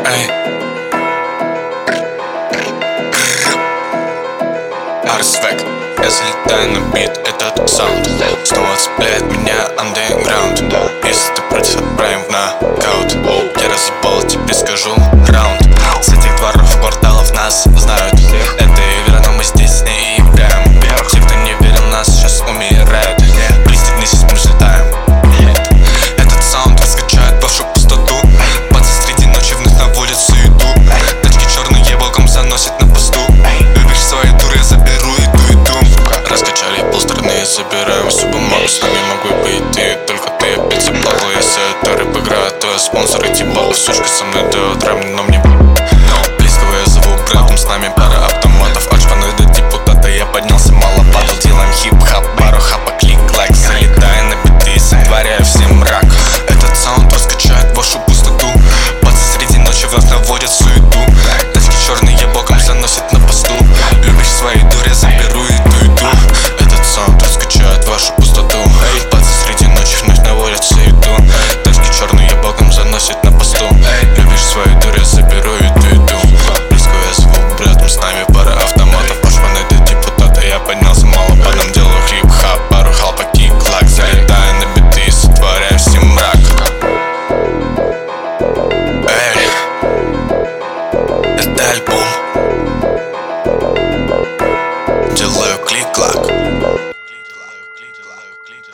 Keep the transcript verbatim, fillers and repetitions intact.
Эй. Арсвек. Я залетаю на бит, этот саунд снова цепляет меня андеграунд. Если ты против, отправим в нокаут. Я разъебал, тебе скажу раунд. С этих дворов, кварталов нас знают. Это игра, но мы здесь не играем. Те, кто не верил в нас, сейчас умирают. Пристегнись, мы взлетаем. Этот саунд раскачает вашу пустоту. Пацы среди ночи вновь наводят суету. Тачки черные волком заносят на посту. Любишь свои туры, я заберу иду и дум. Раскачали полстраны, забираем всю бумагу. С нами могу быть ты, только ты опять заплакал. Если это рэп игра, то я спонсор эти баллы. Сучка со мной до утра, но мне